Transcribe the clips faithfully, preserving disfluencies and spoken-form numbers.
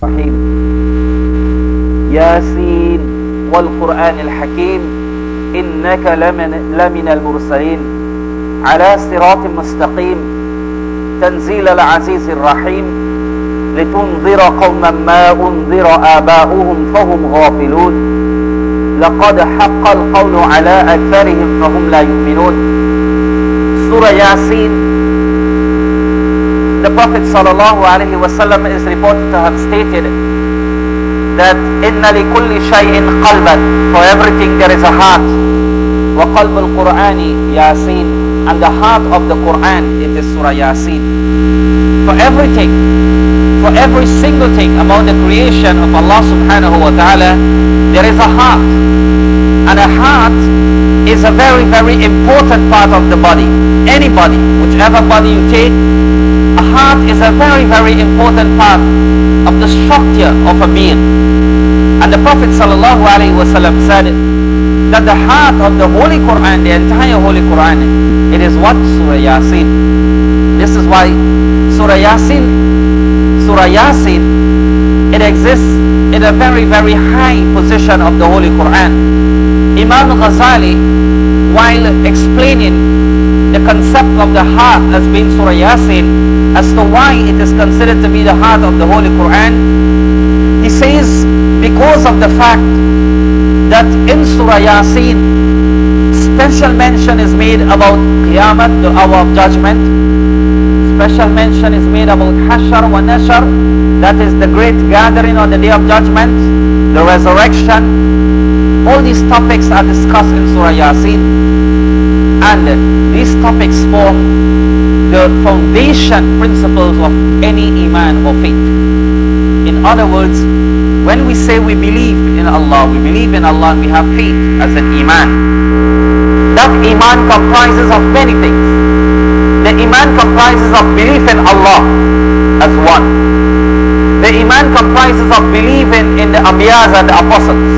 الرحيم ياسين والقرآن الحكيم إنك لمن, لمن المرسلين على صراط مستقيم تنزيل العزيز الرحيم لتنذر قوما ما أنذر آباؤهم فهم غافلون لقد حق القول على أكثرهم فهم لا يؤمنون. Surah Yasin, the Prophet sallallahu alaihi wasallam is reported to have stated that inna li kulli shay'in qalban, for everything there is a heart. Wa qalb al-Qur'ani Yasin, and the heart of the Quran, it is Surah Yasin. For everything, for every single thing about the creation of Allah subhanahu wa ta'ala, there is a heart. And a heart is a very very important part of the body. Anybody, whichever body you take, a heart is a very very important part of the structure of a being. And the Prophet sallallahu alaihi wasallam said that the heart of the Holy Quran, the entire Holy Quran, it is what? Surah Yasin. This is why Surah Yasin, Surah Yasin, it exists in a very very high position of the Holy Quran. Imam Ghazali, while explaining the concept of the heart as being Surah Yasin, as to why it is considered to be the heart of the Holy Quran, he says because of the fact that in Surah Yasin special mention is made about Qiyamah, the hour of judgment. Special mention is made about Hashar wa Nashar, that is the great gathering on the day of judgment, the resurrection. All these topics are discussed in Surah Yasin, and these topics form the foundation principles of any iman or faith. In other words, when we say we believe in Allah, we believe in Allah and we have faith as an iman, that iman comprises of many things. The iman comprises of belief in Allah as one. The iman comprises of believing in the Anbiyas and the Apostles.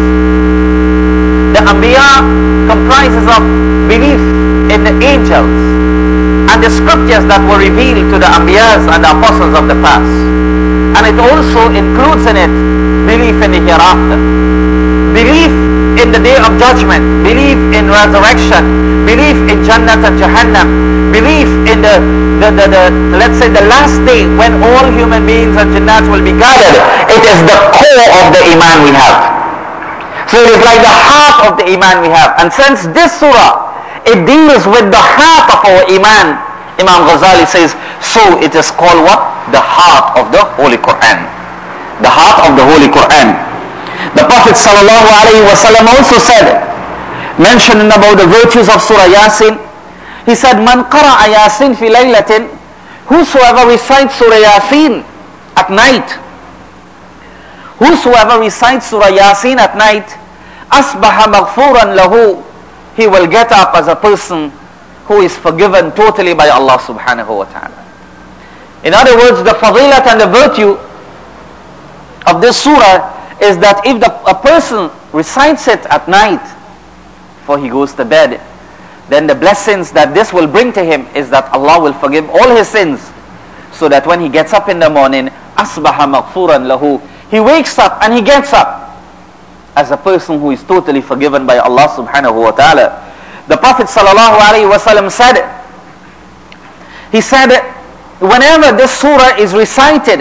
The Anbiya comprises of belief in the angels and the scriptures that were revealed to the Anbiyas and the Apostles of the past. And it also includes in it belief in the hereafter, belief in the day of judgment, belief in resurrection, belief in Jannat and Jahannam, belief in the, the, the, the, let's say the last day when all human beings and Jannat will be gathered. It is the core of the iman we have. So it is like the heart of the iman we have. And since this surah, it deals with the heart of our iman, Imam Ghazali says, so it is called what? The heart of the Holy Quran. The heart of the Holy Quran. The Prophet sallallahu alaihi wasallam also said, mentioning about the virtues of Surah Yasin, he said, Man qara'a Yasin fi laylatin, whosoever recites Surah Yasin at night, whosoever recites Surah Yasin at night, asbaha maghfuran lahu, he will get up as a person who is forgiven totally by Allah subhanahu wa ta'ala. In other words, the fadilat and the virtue of this surah is that if the, a person recites it at night before he goes to bed, then the blessings that this will bring to him is that Allah will forgive all his sins, so that when he gets up in the morning, asbaha maghfuran lahu, he wakes up and he gets up as a person who is totally forgiven by Allah subhanahu wa ta'ala. The Prophet sallallahu alaihi wasallam said, he said, whenever this surah is recited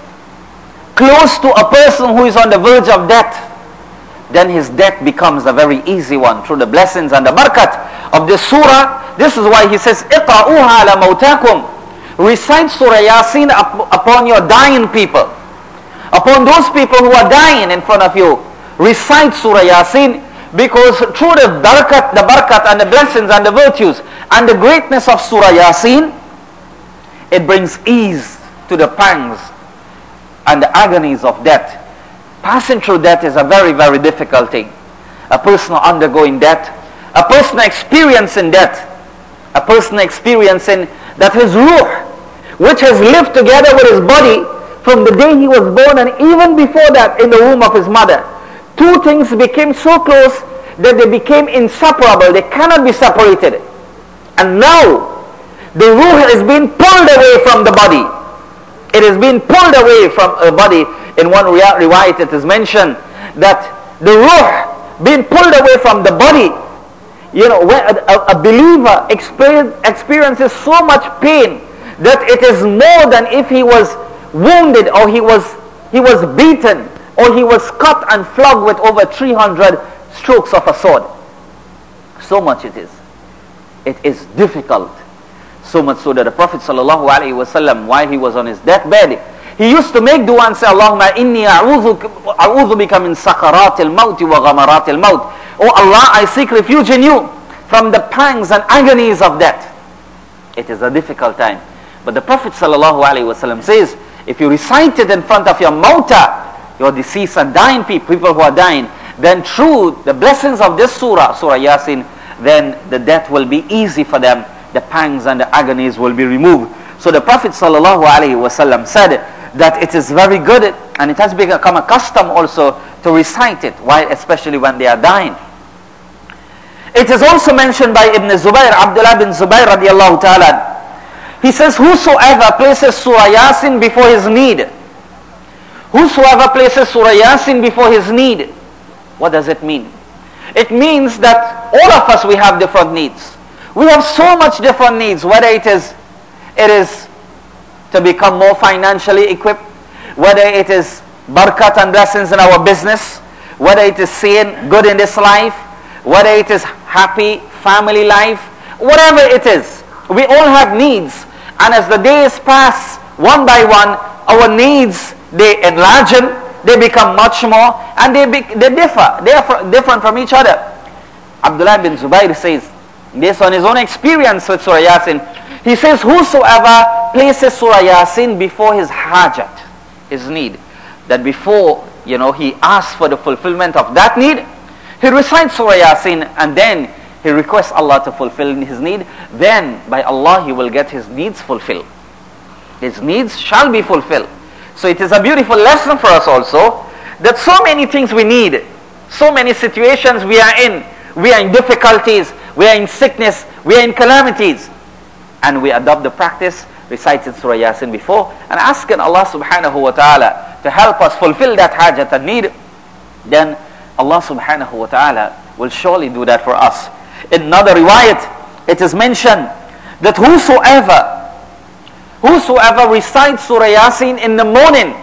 close to a person who is on the verge of death, then his death becomes a very easy one through the blessings and the barakat of this surah. This is why he says, iqra'uha ala mawtakum, recite Surah Yasin up, upon your dying people, upon those people who are dying in front of you. Recite Surah Yasin, because through the barakat, the barakat and the blessings and the virtues and the greatness of Surah Yasin, it brings ease to the pangs and the agonies of death. Passing through death is a very very difficult thing. A person undergoing death, a person experiencing death, a person experiencing that his ruh, which has lived together with his body from the day he was born and even before that in the womb of his mother, two things became so close that they became inseparable. They cannot be separated. And now the ruh is being pulled away from the body. It is being pulled away from a body. In one riwayat it is mentioned that the ruh being pulled away from the body, you know, where a, a believer experience, experiences so much pain that it is more than if he was wounded or he was he was beaten or he was cut and flogged with over three hundred strokes of a sword. So much it is. It is difficult. So much so that the Prophet sallallahu alaihi wasallam, while he was on his deathbed, he used to make dua and say, Allahumma inni a'udhu bika min sakaratil mawti wa ghamaratil mawt. Oh Allah, I seek refuge in you from the pangs and agonies of death. It is a difficult time. But the Prophet sallallahu alaihi wasallam says, if you recite it in front of your mauta, your deceased and dying people, people who are dying, then through the blessings of this surah, Surah Yasin, then the death will be easy for them. The pangs and the agonies will be removed. So the Prophet sallallahu alaihi wasallam said that it is very good, and it has become a custom also to recite it, while especially when they are dying. It is also mentioned by Ibn Zubayr, Abdullah bin Zubayr radiallahu ta'ala. He says, whosoever places Surah Yasin before his need, whosoever places Surah Yasin before his need, what does it mean? It means that all of us, we have different needs. We have so much different needs, whether it is, it is to become more financially equipped, whether it is barakat and blessings in our business, whether it is seeing good in this life, whether it is happy family life, whatever it is, we all have needs. And as the days pass, one by one, our needs, they enlarge, they become much more, and they, be, they differ. They are different from each other. Abdullah bin Zubayr says, based on his own experience with Surah Yasin, he says, whosoever places Surah Yasin before his hajat, his need, that before, you know, he asks for the fulfillment of that need, he recites Surah Yasin and then he requests Allah to fulfill his need, then by Allah he will get his needs fulfilled. His needs shall be fulfilled. So it is a beautiful lesson for us also, that so many things we need, so many situations we are in, we are in difficulties, we are in sickness, we are in calamities, and we adopt the practice, reciting Surah Yasin before, and asking Allah subhanahu wa ta'ala to help us fulfill that hajat and need, then Allah subhanahu wa ta'ala will surely do that for us. In another riwayat, it is mentioned that whosoever, whosoever recites Surah Yasin in the morning,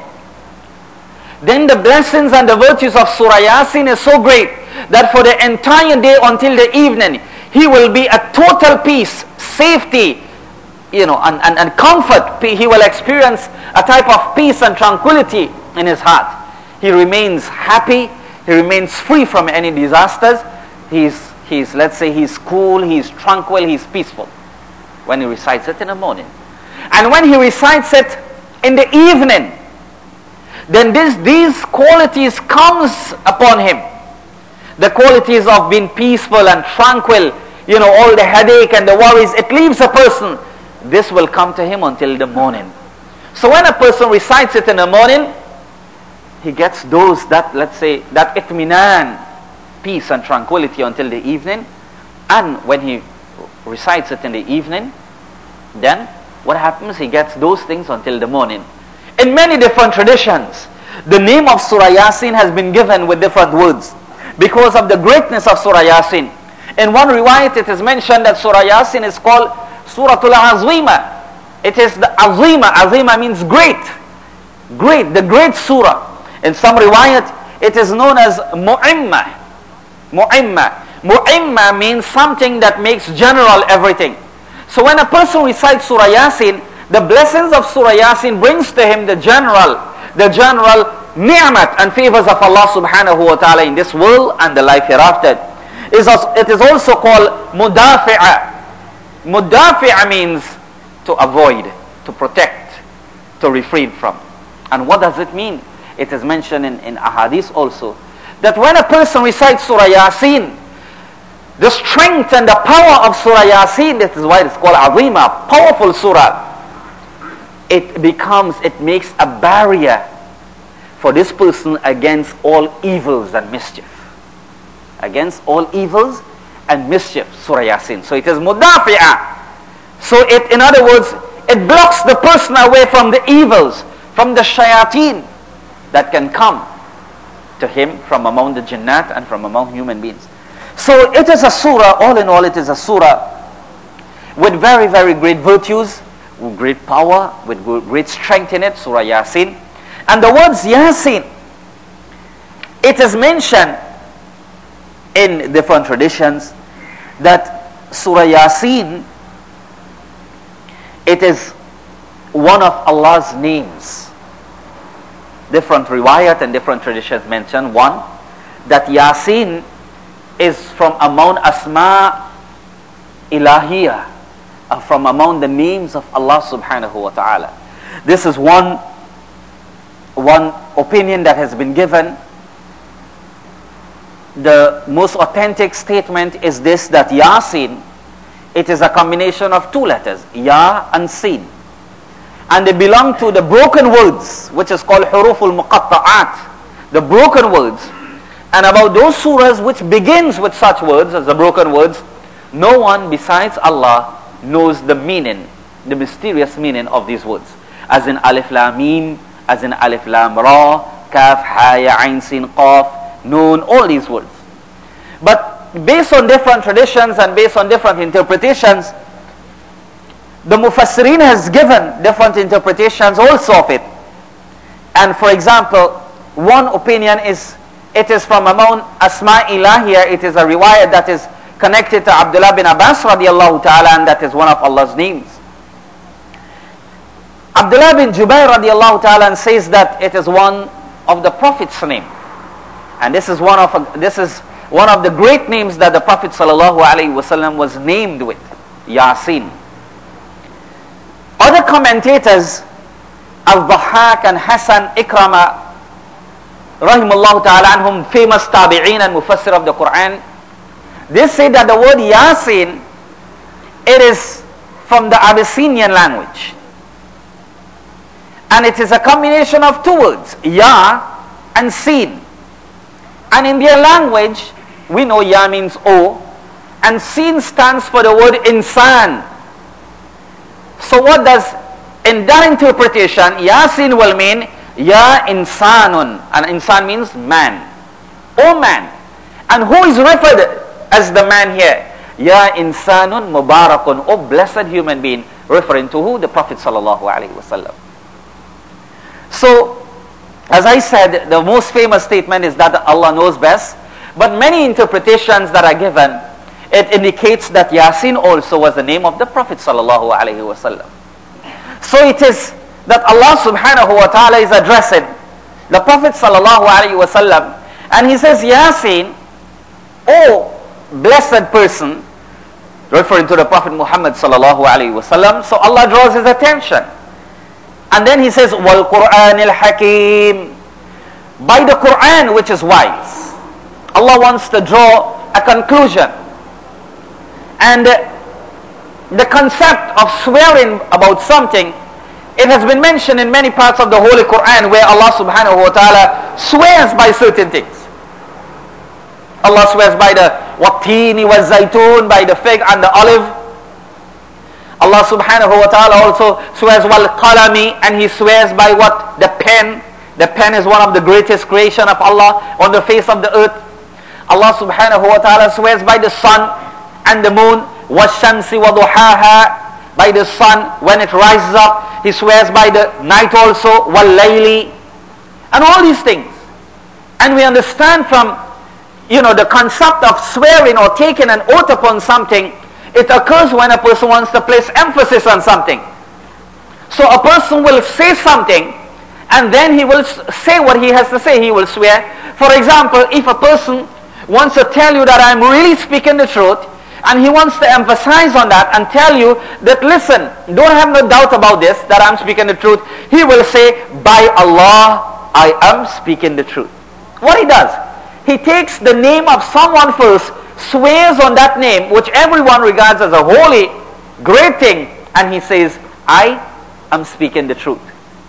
then the blessings and the virtues of Surah Yasin is so great that for the entire day until the evening, he will be at total peace, safety, you know, and, and, and comfort. He will experience a type of peace and tranquility in his heart. He remains happy. He remains free from any disasters. He's, he's, let's say, he's cool, he's tranquil, he's peaceful when he recites it in the morning. And when he recites it in the evening, then this, these qualities comes upon him. The qualities of being peaceful and tranquil, you know, all the headache and the worries, it leaves a person. This will come to him until the morning. So when a person recites it in the morning, he gets those, that, let's say, that itminan, peace and tranquility until the evening. And when he recites it in the evening, then what happens? He gets those things until the morning. In many different traditions, the name of Surah Yasin has been given with different words because of the greatness of Surah Yasin. In one riwayat, it is mentioned that Surah Yasin is called Suratul Azima. It is the Azima. Azima means great. Great, the great surah. In some riwayat, it is known as Mu'imma. Mu'imma. Mu'imma means something that makes general everything. So when a person recites Surah Yasin, the blessings of Surah Yasin brings to him the general, the general ni'mat and favors of Allah subhanahu wa ta'ala in this world and the life hereafter. It is also called Mudafi'a. Mudafi'a means to avoid, to protect, to refrain from. And what does it mean? It is mentioned in, in ahadith also, that when a person recites Surah Yasin, the strength and the power of Surah Yasin, that is why it's called Azima, powerful surah, it becomes, it makes a barrier for this person against all evils and mischief. Against all evils and mischief, Surah Yasin. So it is Mudafi'ah. So it, in other words, it blocks the person away from the evils, from the shayateen, that can come to him from among the jinnat and from among human beings. So it is a surah, all in all it is a surah with very, very great virtues, with great power, with great strength in it, Surah Yasin. And the words Yasin, it is mentioned in different traditions that Surah Yasin, it is one of Allah's names. Different riwayat and different traditions mention one, that Yasin is from among Asma Ilahiyah, uh, from among the names of Allah subhanahu wa ta'ala. This is one, one opinion that has been given. The most authentic statement is this, that Yasin, it is a combination of two letters, Ya and Sin. And they belong to the broken words, which is called Huruful Muqatta'at, the broken words. And about those surahs which begins with such words as the broken words, no one besides Allah knows the meaning, the mysterious meaning of these words. As in Alif Lam Mim, as in Alif Lam Ra, Kaf, Ha, Ya, Ain, Sin, Qaf, Noon, all these words. But based on different traditions and based on different interpretations, the Mufassirin has given different interpretations also of it. And for example, one opinion is, it is from among Asma Ilahiyah, it is a riwayat that is connected to Abdullah bin Abbas radiallahu ta'ala, and that is one of Allah's names. Abdullah bin Jubair radiallahu ta'ala says that it is one of the Prophet's name. And this is one of this is one of the great names that the Prophet sallallahu alaihi wasallam was named with, Yasin. Other commentators, Al-Dhahhak and Hassan Ikrama, rahimahullah ta'ala anhum, famous tabi'een and mufassir of the Quran, they say that the word Yasin, it is from the Abyssinian language. And it is a combination of two words, Ya and Sin. And in their language, we know Ya means O, and Sin stands for the word Insan. So what does, in that interpretation, Yasin will mean Ya Insanun, and Insan means man, O man. And who is referred as the man here? Ya Insanun Mubarakun, O blessed human being, referring to who? The Prophet sallallahu alaihi wasallam. So, as I said, the most famous statement is that Allah knows best. But many interpretations that are given, it indicates that Yasin also was the name of the Prophet sallallahu alaihi wasallam. So it is that Allah subhanahu wa ta'ala is addressing the Prophet sallallahu alaihi wasallam, and he says, Yasin, O blessed person, referring to the Prophet Muhammad sallallahu alaihi wasallam. So Allah draws his attention. And then he says, Wal Qur'anil Hakim, by the Quran which is wise. Allah wants to draw a conclusion. And the concept of swearing about something, it has been mentioned in many parts of the Holy Quran where Allah subhanahu wa ta'ala swears by certain things. Allah swears by the wattini wa zaytun, by the fig and the olive. Allah subhanahu wa ta'ala also swears wal qalami, and he swears by what? The pen. The pen is one of the greatest creation of Allah on the face of the earth. Allah subhanahu wa ta'ala swears by the sun and the moon. Washamsi wa duhaha, by the sun when it rises up. He swears by the night also. Wal layli, and all these things. And we understand from, you know, the concept of swearing or taking an oath upon something, it occurs when a person wants to place emphasis on something. So a person will say something, and then he will say what he has to say. He will swear. For example, if a person wants to tell you that I'm really speaking the truth, and he wants to emphasize on that and tell you that, listen, don't have no doubt about this, that I'm speaking the truth, he will say, by Allah, I am speaking the truth. What he does, he takes the name of someone first, swears on that name, which everyone regards as a holy, great thing, and he says, I am speaking the truth.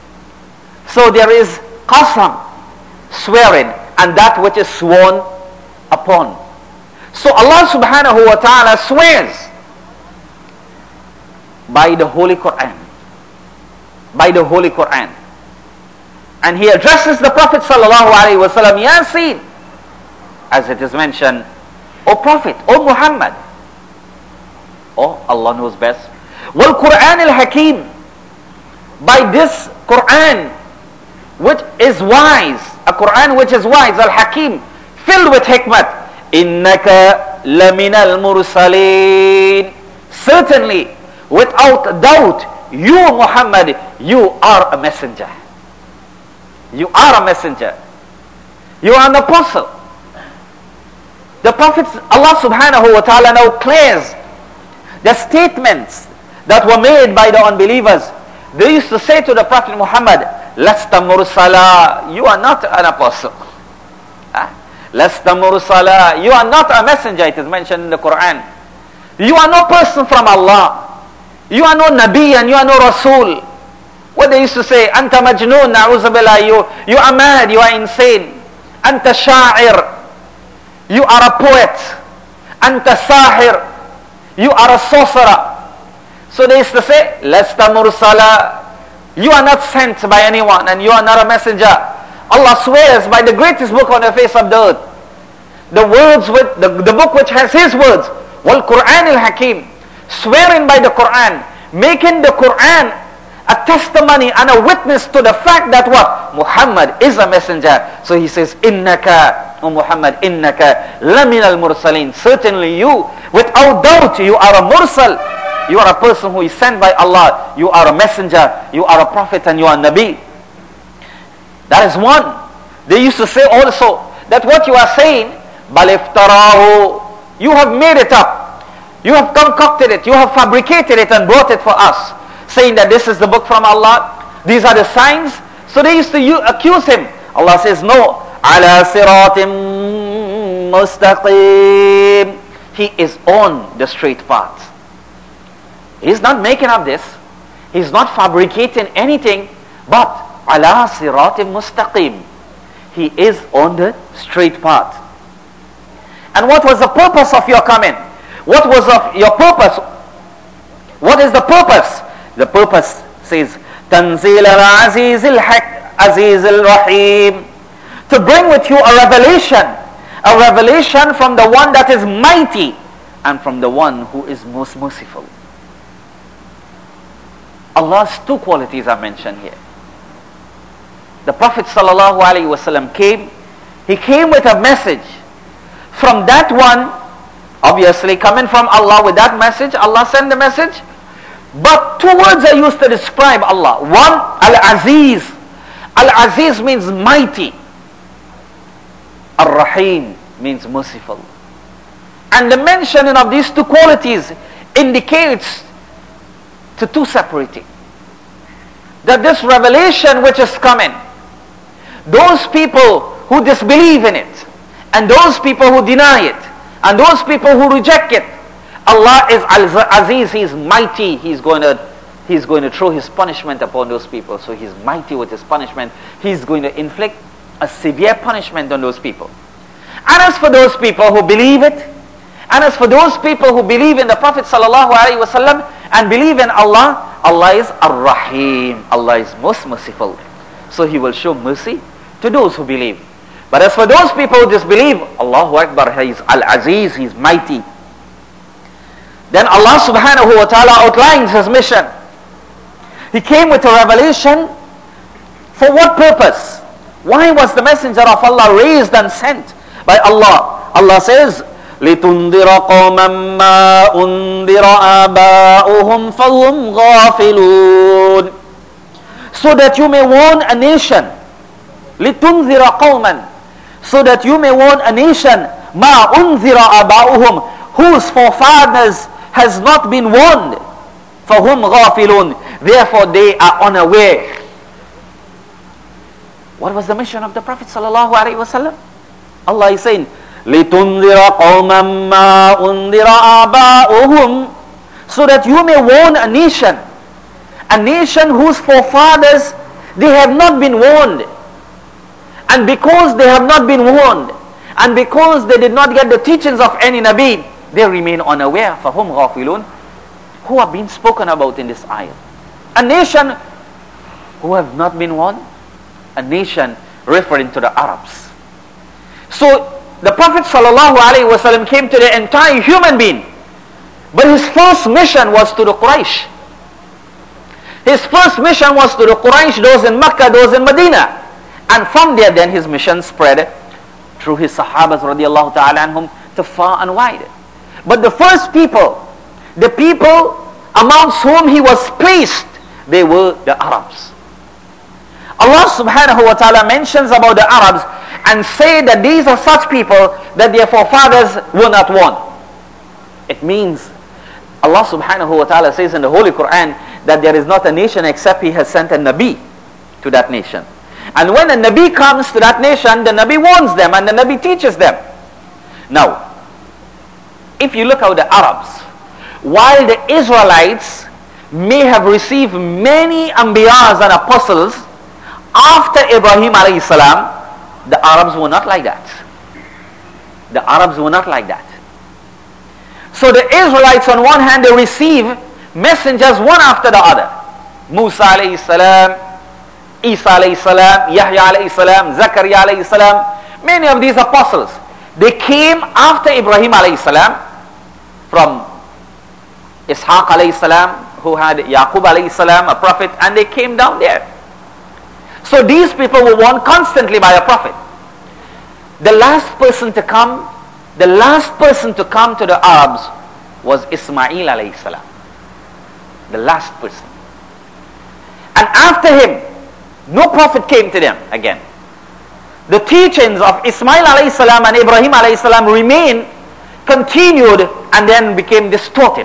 So there is qasam, swearing, and that which is sworn upon. So Allah subhanahu wa ta'ala swears by the Holy Quran. By the Holy Quran. And he addresses the Prophet sallallahu alaihi wasallam, Yasin, as it is mentioned, O Prophet, O Muhammad. Oh, Allah knows best. Wal Quran al Hakim, by this Quran which is wise, a Quran which is wise, al Hakim, filled with hikmat. Innaka laminal mursaleen. Certainly, without doubt, you Muhammad, you are a messenger. You are a messenger. You are an apostle. The Prophet, Allah subhanahu wa ta'ala now clears the statements that were made by the unbelievers. They used to say to the Prophet Muhammad, Lasta mursala, you are not an apostle. Huh? Lasta mursala, you are not a messenger, it is mentioned in the Quran. You are no person from Allah. You are no Nabi and you are no Rasul. What they used to say, Anta majnoon, na'uzubillah, you, you are mad, you are insane. Anta sha'ir, you are a poet. Anta sahir, you are a sorcerer. So they used to say, Lasta mursala, you are not sent by anyone and you are not a messenger. Allah swears by the greatest book on the face of the earth. The words with, the, the book which has His words, Wal Quran al Hakim, swearing by the Quran, making the Quran a testimony and a witness to the fact that what? Muhammad is a messenger. So he says, Innaka, O Muhammad, Innaka lamin al mursaleen. Certainly you, without doubt, you are a mursal. You are a person who is sent by Allah. You are a messenger. You are a prophet and you are a Nabi. That is one. They used to say also that what you are saying, Bal iftarahu, you have made it up. You have concocted it. You have fabricated it and brought it for us. Saying that this is the book from Allah. These are the signs. So they used to accuse him. Allah says, no. Ala siratim mustaqim. He is on the straight path. He's not making up this. He's not fabricating anything. But ala siratim mustaqim. He is on the straight path. And what was the purpose of your coming? What was of your purpose? What is the purpose? The purpose says, Tanzil al-Aziz al-Aziz al-Rahim. To bring with you a revelation. A revelation from the one that is mighty and from the one who is most merciful. Allah's two qualities are mentioned here. The Prophet sallallahu alaihi wasallam came. He came with a message. From that one, obviously coming from Allah with that message, Allah sent the message. But two words are used to describe Allah. One, Al-Aziz. Al-Aziz means mighty. Ar-Rahim means merciful. And the mentioning of these two qualities indicates to two separating. That this revelation which is coming, those people who disbelieve in it, and those people who deny it, and those people who reject it, Allah is Al-Aziz, He is mighty. He's going to He's going to throw His punishment upon those people. So He's mighty with His punishment. He's going to inflict a severe punishment on those people. And as for those people who believe it, and as for those people who believe in the Prophet sallallahu alaihi wasallam and believe in Allah, Allah is Ar-Rahim. Allah is most merciful. So He will show mercy to those who believe. But as for those people who disbelieve, Allahu Akbar, He is Al-Aziz, He is mighty. Then Allah subhanahu wa ta'ala outlines His mission. He came with a revelation. For what purpose? Why was the messenger of Allah raised and sent by Allah? Allah says, لِتُنْذِرَ قَوْمًا مَا أُنْذِرَ آبَاؤُهُمْ فَهُمْ غَافِلُونَ. So that you may warn a nation. لِتُنْذِرَ قَوْمًا. So that you may warn a nation. مَا أُنْذِرَ آبَاؤُهُمْ. Whose forefathers has not been warned. فَهُمْ غَافِلُونَ. Therefore they are unaware. What was the mission of the Prophet sallallahu alaihi wasallam? Allah is saying, لِتُنْذِرَ قَوْمًا مَا أُنْذِرَ آبَاؤُهُمْ. So that you may warn a nation. A nation whose forefathers, they have not been warned. And because they have not been warned, and because they did not get the teachings of any Nabi, they remain unaware. فَهُمْ غَافِلُونَ. Who are being spoken about in this ayah? A nation who have not been warned, a nation referring to the Arabs. So the Prophet ﷺ came to the entire human being. But his first mission was to the Quraysh. His first mission was to the Quraysh, those in Mecca, those in Medina. And from there then his mission spread through his Sahabas radiallahu ta'ala anhum to far and wide. But the first people, the people amongst whom he was placed, they were the Arabs. Allah subhanahu wa ta'ala mentions about the Arabs and say that these are such people that their forefathers were not one. It means Allah subhanahu wa ta'ala says in the Holy Quran that there is not a nation except He has sent a Nabi to that nation. And when a Nabi comes to that nation, the Nabi warns them and the Nabi teaches them. Now, if you look at the Arabs, while the Israelites may have received many Anbiyas and Apostles after Ibrahim alayhi salam, the Arabs were not like that. The Arabs were not like that. So the Israelites on one hand, they receive messengers one after the other. Musa alayhi salam, Isa alayhi salam, Yahya alayhi salam, Zakaria alayhi salam. Many of these apostles, they came after Ibrahim alayhi salam from Ishaq alayhi salam, who had Yaqub alayhi salam, a prophet, and they came down there. So these people were warned constantly by a prophet. The last person to come, the last person to come to the Arabs was Ismail alayhi salam. The last person. And after him, no prophet came to them again. The teachings of Ismail alayhi salam and Ibrahim alayhi salam remained, continued, and then became distorted.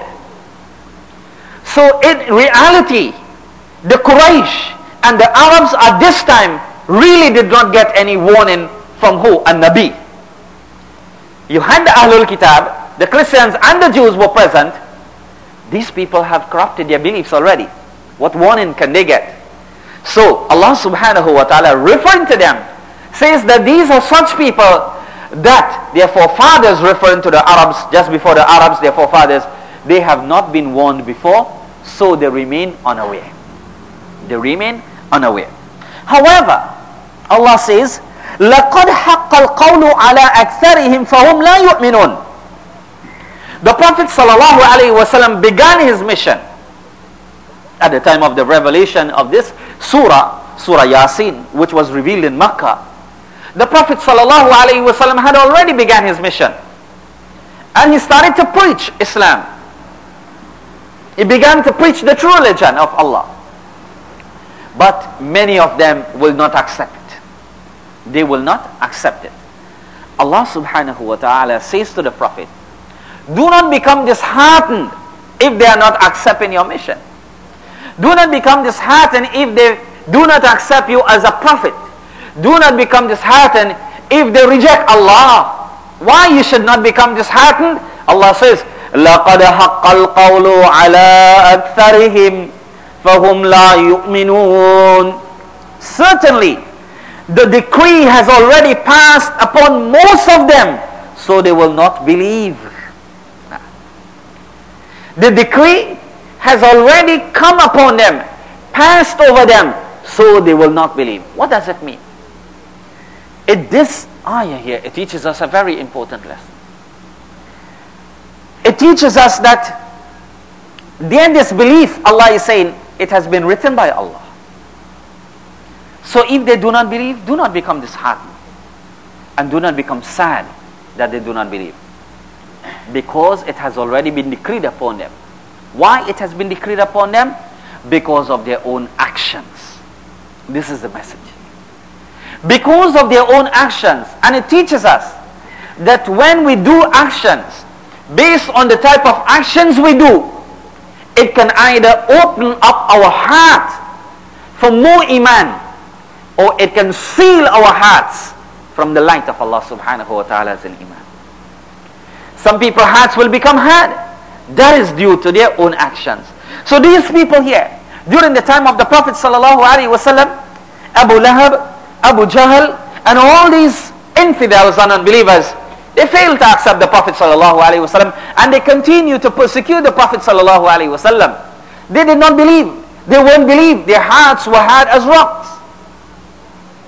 So in reality, the Quraysh and the Arabs at this time really did not get any warning from who? A Nabi. You had the Ahlul Kitab, the Christians and the Jews were present. These people have corrupted their beliefs already. What warning can they get? So Allah subhanahu wa ta'ala referring to them says that these are such people that their forefathers, referring to the Arabs, just before the Arabs, their forefathers, they have not been warned before, so they remain unaware. They remain unaware. However, Allah says, لَقَدْ حَقَّ الْقَوْلُ عَلَىٰ أَكْثَرِهِمْ فَهُمْ لَا يُؤْمِنُونَ. The Prophet sallallahu alaihi wasallam began his mission at the time of the revelation of this surah, Surah Yasin, which was revealed in Makkah. The Prophet sallallahu alaihi wasallam had already began his mission, and he started to preach Islam. He began to preach the true religion of Allah. But many of them will not accept it. They will not accept it. Allah subhanahu wa ta'ala says to the Prophet, do not become disheartened if they are not accepting your mission. Do not become disheartened if they do not accept you as a prophet. Do not become disheartened if they reject Allah. Why you should not become disheartened? Allah says, لَقَدْ حَقَّ الْقَوْلُ عَلَىٰ أَكْثَرِهِمْ فَهُمْ لَا يُؤْمِنُونَ. Certainly, the decree has already passed upon most of them, so they will not believe. The decree has already come upon them, passed over them, so they will not believe. What does it mean? In this ayah here, it teaches us a very important lesson. It teaches us that their disbelief, Allah is saying, it has been written by Allah. So if they do not believe, do not become disheartened. And do not become sad that they do not believe. Because it has already been decreed upon them. Why it has been decreed upon them? Because of their own actions. This is the message. Because of their own actions. And it teaches us that when we do actions, based on the type of actions we do, it can either open up our heart for more iman, or it can seal our hearts from the light of Allah subhanahu wa ta'ala's iman. Some people's hearts will become hard. That is due to their own actions. So these people here, during the time of the Prophet sallallahu alaihi wasallam, Abu Lahab, Abu Jahl, and all these infidels and unbelievers, they failed to accept the Prophet sallallahu alaihi wasallam, and they continued to persecute the Prophet sallallahu alaihi wasallam. They did not believe. They won't believe. Their hearts were hard as rocks.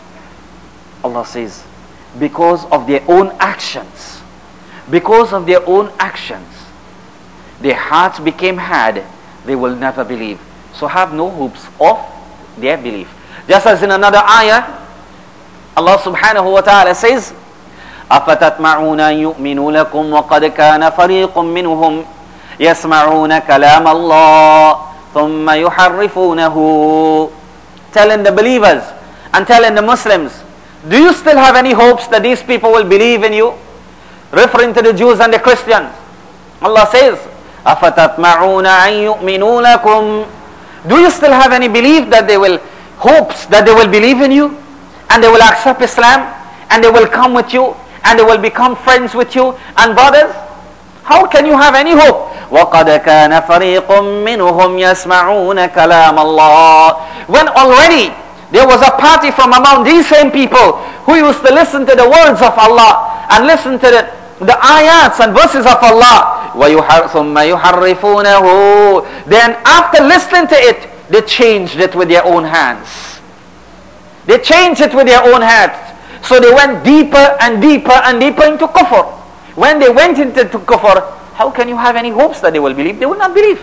Allah says, because of their own actions, because of their own actions, their hearts became hard, they will never believe. So have no hopes of their belief. Just as in another ayah, Allah subhanahu wa ta'ala says, أَفَتَطْمَعُونَ يُؤْمِنُوا لَكُمْ وَقَدْ كَانَ فَرِيقٌ مِّنْهُمْ يَسْمَعُونَ كَلَامَ اللَّهِ ثُمَّ يُحَرِّفُونَهُ. Telling the believers and telling the Muslims, do you still have any hopes that these people will believe in you? Referring to the Jews and the Christians. Allah says, أَفَتَطْمَعُونَ أَن يُؤْمِنُوا لَكُمْ. Do you still have any belief that they will, hopes that they will believe in you? And they will accept Islam? And they will come with you? And they will become friends with you and brothers? How can you have any hope? وَقَدْ كَانَ فَرِيقٌ مِّنْهُمْ يَسْمَعُونَ كَلَامَ اللَّهِ. When already there was a party from among these same people who used to listen to the words of Allah and listen to the, the ayats and verses of Allah. ثُمَّ يُحَرِّفُونَهُ. Then after listening to it, they changed it with their own hands. They changed it with their own hands. So they went deeper and deeper and deeper into kufr. When they went into kufr, how can you have any hopes that they will believe? They will not believe.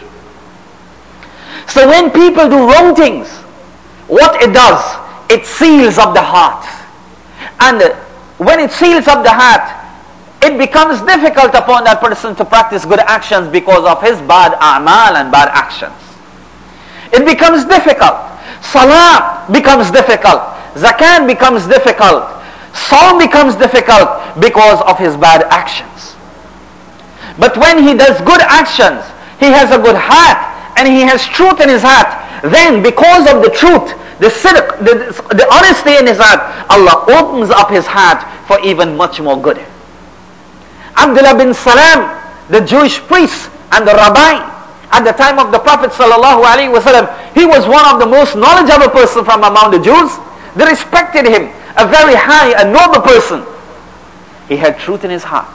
So when people do wrong things, what it does, it seals up the heart. And when it seals up the heart, it becomes difficult upon that person to practice good actions because of his bad a'mal and bad actions. It becomes difficult. Salah becomes difficult. Zakat becomes difficult. Saum becomes difficult because of his bad actions. But when he does good actions, he has a good heart and he has truth in his heart, then because of the truth, the sidq, the, the honesty in his heart, Allah opens up his heart for even much more good. Abdullah bin Salam, the Jewish priest and the rabbi at the time of the Prophet sallallahu alaihi wasallam, he was one of the most knowledgeable person from among the Jews. They respected him, a very high and noble person. He had truth in his heart.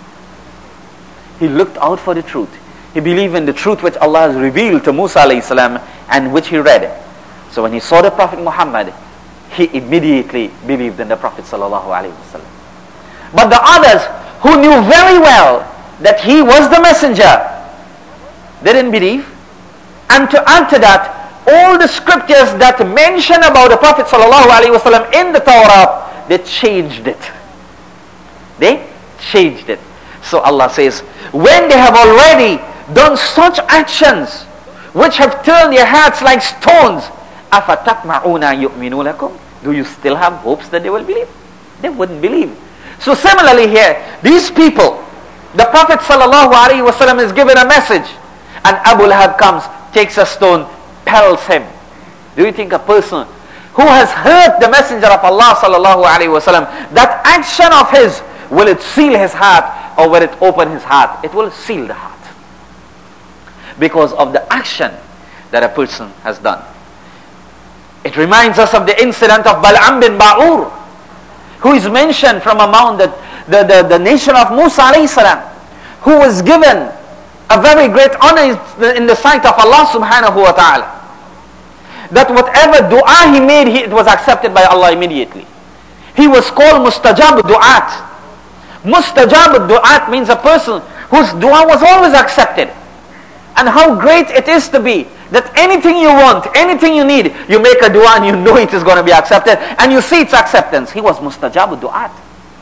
He looked out for the truth. He believed in the truth which Allah has revealed to Musa alayhi salam and which he read. So when he saw the Prophet Muhammad, he immediately believed in the Prophet sallallahu alaihi wasallam. But the others who knew very well that he was the messenger, they didn't believe. And to add to that, all the scriptures that mention about the Prophet sallallahu alaihi wasallam in the Torah, they changed it. They changed it. So Allah says, when they have already done such actions which have turned their hearts like stones, أَفَتَطْمَعُونَ يُؤْمِنُوا لَكُمْ. Do you still have hopes that they will believe? They wouldn't believe. So similarly here, these people, the Prophet sallallahu alaihi wasallam is given a message, and Abu Lahab comes, takes a stone, pelts him. Do you think a person who has hurt the messenger of Allah sallallahu alaihi wasallam, that action of his, will it seal his heart or will it open his heart? It will seal the heart because of the action that a person has done. It reminds us of the incident of Bal'am bin Ba'ur, who is mentioned from among the, the, the, the nation of Musa alayhi salam, who was given a very great honor in the sight of Allah subhanahu wa ta'ala, that whatever dua he made, he, it was accepted by Allah immediately. He was called Mustajab Du'at. Mustajab Du'at means a person whose dua was always accepted. And how great it is to be that anything you want, anything you need, you make a dua and you know it is going to be accepted and you see its acceptance. He was Mustajab Du'at.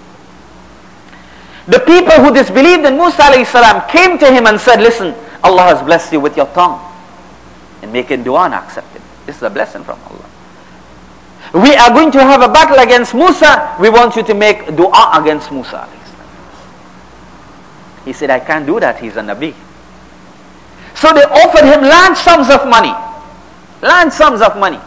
The people who disbelieved in Musa alayhi salam came to him and said, listen, Allah has blessed you with your tongue and making dua and accepted. This is a blessing from Allah. We are going to have a battle against Musa. We want you to make dua against Musa alayhi salam. He said, I can't do that. He's a Nabi. So they offered him large sums of money. Large sums of money.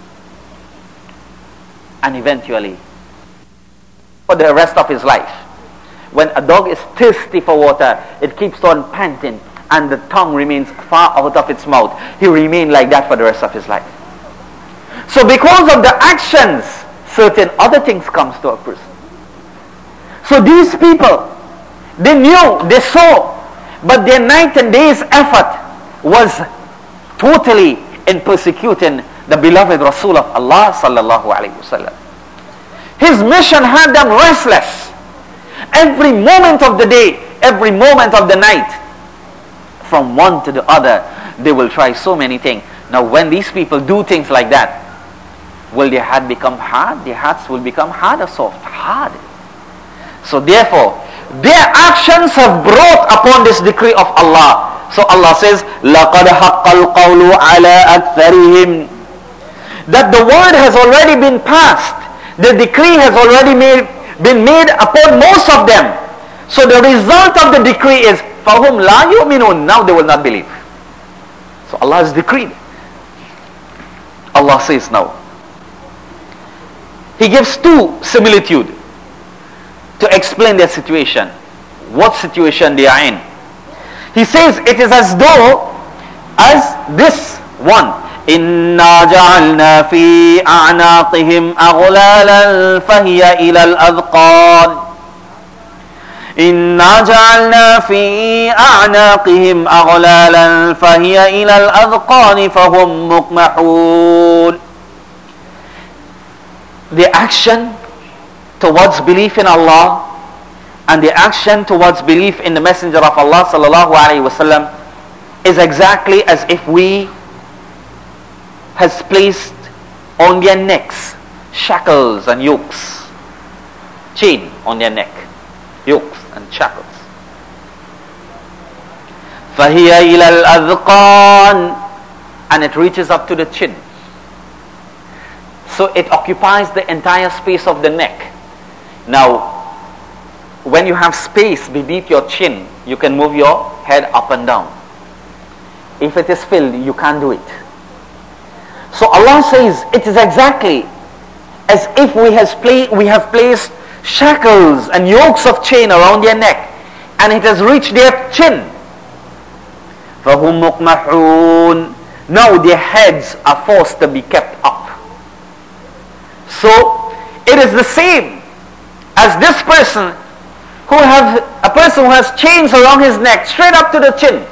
And eventually, for the rest of his life, when a dog is thirsty for water, it keeps on panting and the tongue remains far out of its mouth. He remained like that for the rest of his life. So because of the actions, certain other things comes to a person. So these people, they knew, they saw, but their night and day's effort was totally in persecuting the beloved Rasul of Allah sallallahu alaihi wasallam. His mission had them restless. Every moment of the day, every moment of the night, from one to the other, they will try so many things. Now when these people do things like that, will their heart become hard? Their hearts will become hard or soft? Hard. So therefore, their actions have brought upon this decree of Allah. So Allah says, لَقَدْ حَقَّ الْقَوْلُ عَلَىٰ أَكْثَرِهِمْ, that the word has already been passed. The decree has already made, been made upon most of them. So the result of the decree is, فَهُمْ لَا يُؤْمِنُونَ, now they will not believe. So Allah has decreed. Allah says now, He gives two similitude to explain their situation. What situation they are in. He says it is as though as this one. إِنَّا جَعَلْنَا فِي أَعْنَاقِهِمْ أَغْلَالًا فَهِيَ إِلَى الْأَذْقَانِ إِنَّا جَعَلْنَا فِي أَعْنَاقِهِمْ أَغْلَالًا فَهِيَ إِلَى الْأَذْقَانِ فَهُمْ مُقْمَحُونَ. The action towards belief in Allah and the action towards belief in the Messenger of Allah sallallahu alaihi wasallam is exactly as if we has placed on their necks shackles and yokes, chain on their neck, yokes and shackles. فَهِيَ إِلَى الْأَذْقَانِ, and it reaches up to the chin. So it occupies the entire space of the neck. Now, when you have space beneath your chin, you can move your head up and down. If it is filled, you can't do it. So Allah says it is exactly as if we, has pla- we have placed shackles and yokes of chain around their neck, and it has reached their chin. فَهُمْ مُقْمَحُونَ. Now their heads are forced to be kept up. So it is the same as this person who have a person who has chains around his neck straight up to the chin,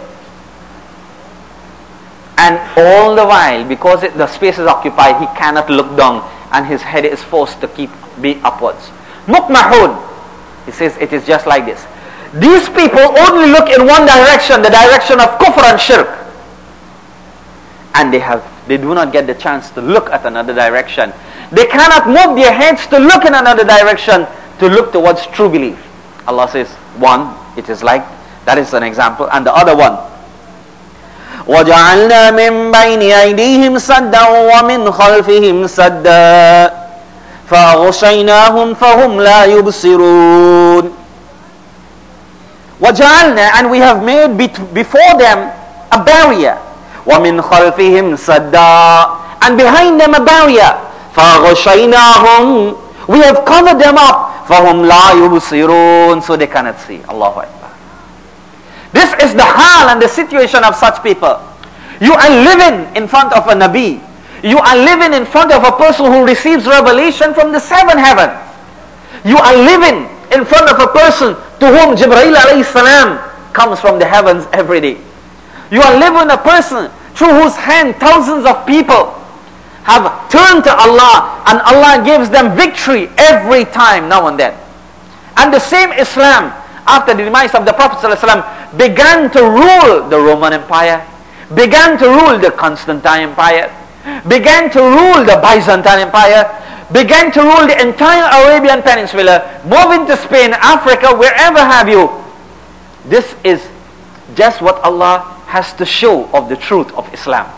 and all the while, because it, the space is occupied, he cannot look down and his head is forced to keep be upwards. Mukmahun, he says it is just like this. These people only look in one direction, the direction of kufr and shirk, and they have they do not get the chance to look at another direction. They cannot move their heads to look in another direction, to look towards true belief. Allah says, one, it is like, that is an example. And the other one, وَجَعَلْنَا مِنْ بَيْنِ أَيْدِيهِمْ سَدًّا وَمِنْ خَلْفِهِمْ سَدًّا فَأَغْشَيْنَاهُمْ فَهُمْ لَا يُبْصِرُونَ. وَجَعَلْنَا, and we have made before them a barrier. وَمِنْ خَلْفِهِمْ سَدًّا, and behind them a barrier. فَأَغْشَيْنَاهُمْ, we have covered them up. فَهُمْ لَا يُبْصِرُونَ, so they cannot see. Allahu Akbar. This is the hal and the situation of such people. You are living in front of a Nabi. You are living in front of a person who receives revelation from the seven heavens. You are living in front of a person to whom Jibreel alayhi salam comes from the heavens every day. You are living a person through whose hand thousands of people have turned to Allah, and Allah gives them victory every time, now and then. And the same Islam, after the demise of the Prophet ﷺ, began to rule the Roman Empire, began to rule the Constantine Empire, began to rule the Byzantine Empire, began to rule the entire Arabian Peninsula, move into Spain, Africa, wherever have you. This is just what Allah has to show of the truth of Islam.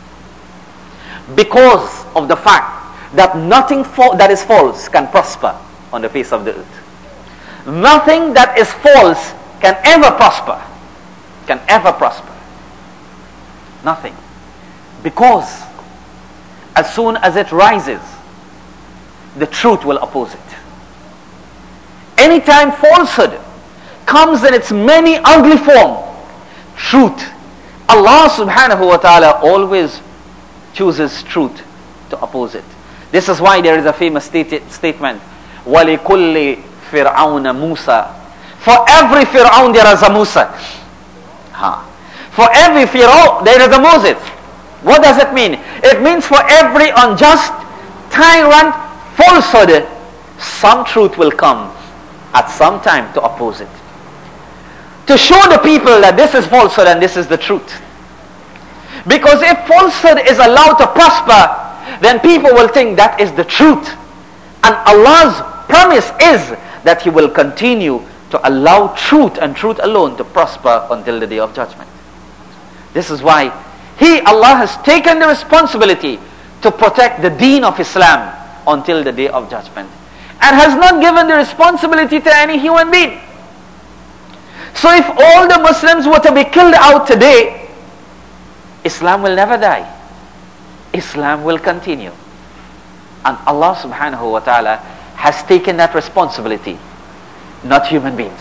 Because of the fact that nothing fa- that is false can prosper on the face of the earth. Nothing that is false can ever prosper. Can ever prosper. Nothing. Because as soon as it rises, the truth will oppose it. Anytime falsehood comes in its many ugly form, truth, Allah subhanahu wa ta'ala always chooses truth to oppose it. This is why there is a famous state- statement, وَلِكُلِّ فِرْعَوْنَ مُوسَى. For every Fir'aun there is a Musa. Ha. For every Fir'aun there is a Moses. What does it mean? It means for every unjust, tyrant, falsehood, some truth will come at some time to oppose it. To show the people that this is falsehood and this is the truth. Because if falsehood is allowed to prosper, then people will think that is the truth. And Allah's promise is that He will continue to allow truth and truth alone to prosper until the day of judgment. This is why He, Allah, has taken the responsibility to protect the deen of Islam until the day of judgment, and has not given the responsibility to any human being. So if all the Muslims were to be killed out today, Islam will never die. Islam will continue. And Allah subhanahu wa ta'ala has taken that responsibility, not human beings.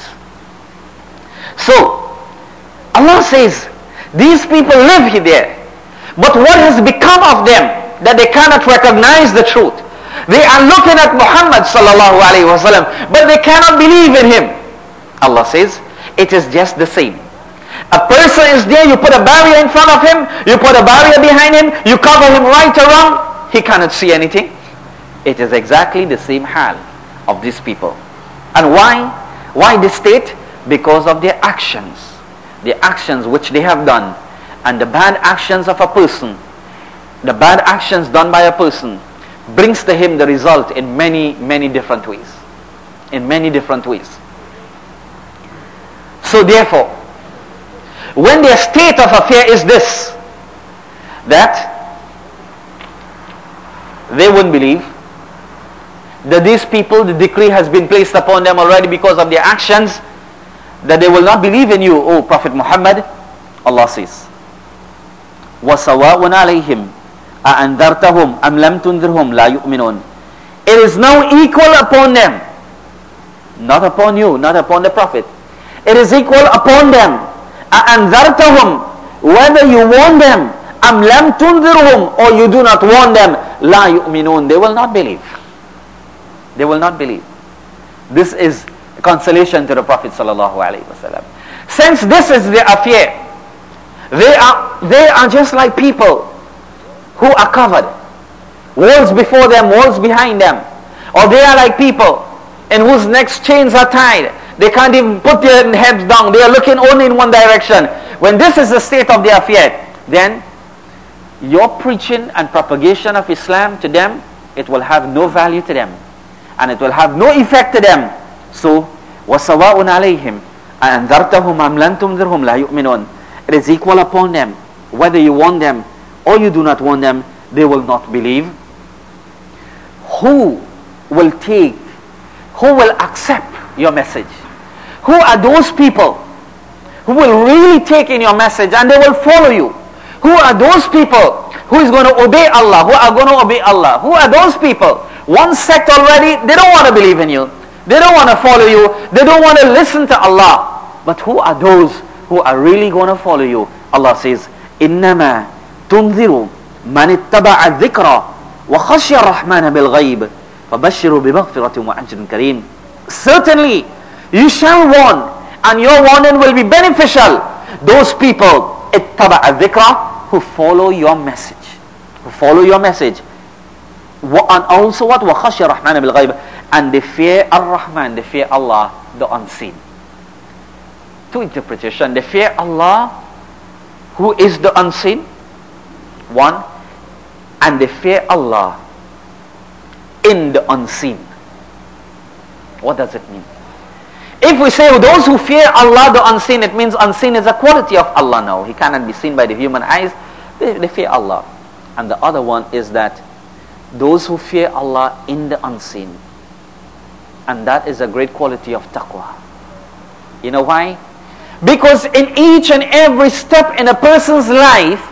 So, Allah says, these people live there, but what has become of them that they cannot recognize the truth? They are looking at Muhammad sallallahu alayhi wa sallam, but they cannot believe in him. Allah says, it is just the same. A person is there, you put a barrier in front of him, you put a barrier behind him, you cover him right around, he cannot see anything. It is exactly the same hal of these people. And why? Why this state? Because of their actions. The actions which they have done, and the bad actions of a person, the bad actions done by a person, brings to him the result in many, many different ways. In many different ways. So therefore, when their state of affair is this, that they wouldn't believe, that these people, the decree has been placed upon them already because of their actions, that they will not believe in you, O Prophet Muhammad. Allah says, وَسَوَاءٌ عَلَيْهِمْ أَأَنذَرْتَهُمْ أَمْ لَمْ تُنذِرْهُمْ لَا يُؤْمِنُونَ. It is now equal upon them, not upon you, not upon the Prophet. It is equal upon them. أَأَنذَرْتَهُمْ, whether you warn them, أَمْ لَمْ تُنذِرْهُمْ, or you do not warn them, لَا يُؤْمِنُونَ, they will not believe. They will not believe. This is consolation to the Prophet sallallahu alaihi wasallam. Since this is their affair, they are they are just like people who are covered, walls before them, walls behind them, or they are like people in whose necks chains are tied. They can't even put their heads down. They are looking only in one direction. When this is the state of their affair, then your preaching and propagation of Islam to them, it will have no value to them, and it will have no effect to them. So, وَسَوَاءٌ عَلَيْهِمْ أَأَنذَرْتَهُمْ أَمْ لَمْ تُنذِرْهُمْ لَا يُؤْمِنُونَ. It is equal upon them, whether you warn them or you do not warn them, they will not believe. Who will take, who will accept your message? Who are those people who will really take in your message and they will follow you? Who are those people who is going to obey Allah, who are going to obey Allah? Who are those people? One sect already, they don't want to believe in you. They don't want to follow you. They don't want to listen to Allah. But who are those who are really going to follow you? Allah says, إِنَّمَا تُنذِرُ مَنِ اتَّبَعَ الذِّكْرَ وَخَشْيَ الرَّحْمَنَ بِالْغَيْبِ فَبَشِّرُوا بِمَغْفِرَةٍ وَأَجْرٍ كَرِيمٍ. Certainly, you shall warn, and your warning will be beneficial. Those people, اتَّبَعَ الذِّكْرَ, who follow your message. Who follow your message. And also what? وَخَشْيَ الرَّحْمَنَ بِالْغَيْبِ. And they fear Ar-Rahman, they fear Allah, the unseen. Two interpretations. They fear Allah, who is the unseen. One. And they fear Allah in the unseen. What does it mean? If we say those who fear Allah, the unseen, it means unseen is a quality of Allah now. He cannot be seen by the human eyes. They, they fear Allah. And the other one is that those who fear Allah in the unseen. And that is a great quality of taqwa. You know why? Because in each and every step in a person's life,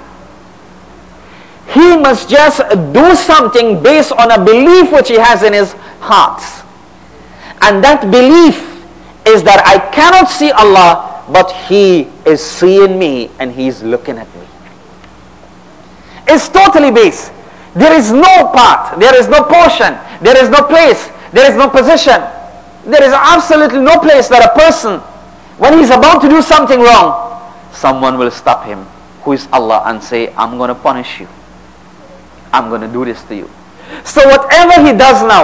he must just do something based on a belief which he has in his heart. And that belief is that I cannot see Allah, but He is seeing me and He is looking at me. It's totally based. There is no part, there is no portion, there is no place, there is no position. There is absolutely no place that a person, when he's about to do something wrong, someone will stop him, who is Allah, and say, I'm going to punish you. I'm going to do this to you. So whatever he does now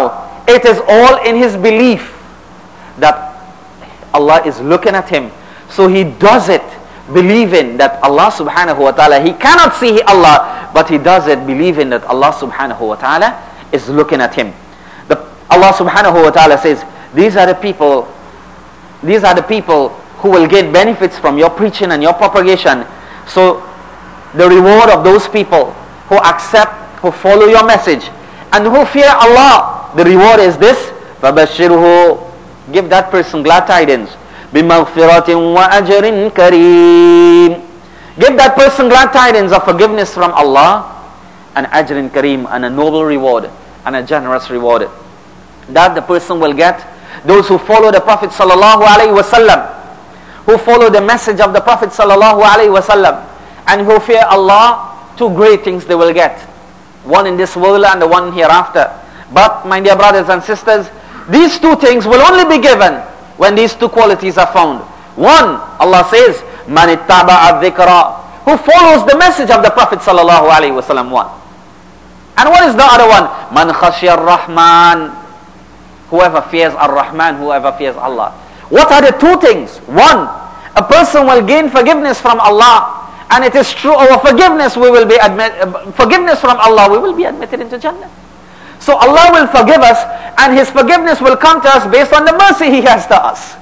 It is all in his belief that Allah is looking at him. So he does it believing that Allah subhanahu wa ta'ala, he cannot see Allah, but he does it believing that Allah subhanahu wa ta'ala is looking at him. The, Allah subhanahu wa ta'ala says, these are the people, these are the people who will get benefits from your preaching and your propagation. So the reward of those people who accept, who follow your message, and who fear Allah, the reward is this: فَبَشِّرْهُ, give that person glad tidings. بِمَغْفِرَةٍ وَأَجْرٍ كَرِيمٍ, give that person glad tidings of forgiveness from Allah, and ajrin kareem, and a noble reward, and a generous reward. That the person will get. Those who follow the Prophet sallallahu alaihi wasallam, who follow the message of the Prophet sallallahu alaihi wasallam, and who fear Allah, two great things they will get. One in this world and the one hereafter. But my dear brothers and sisters, these two things will only be given when these two qualities are found. One, Allah says, Man ittaba'a dhikra, who follows the message of the Prophet sallallahu alaihi wasallam. One. And what is the other one? Man khashya ar-Rahman, whoever fears ar-Rahman, whoever fears Allah. What are the two things? One, a person will gain forgiveness from Allah. And it is true, our forgiveness we will be admit, uh, forgiveness from Allah, we will be admitted into Jannah. So Allah will forgive us, and His forgiveness will come to us based on the mercy He has to us.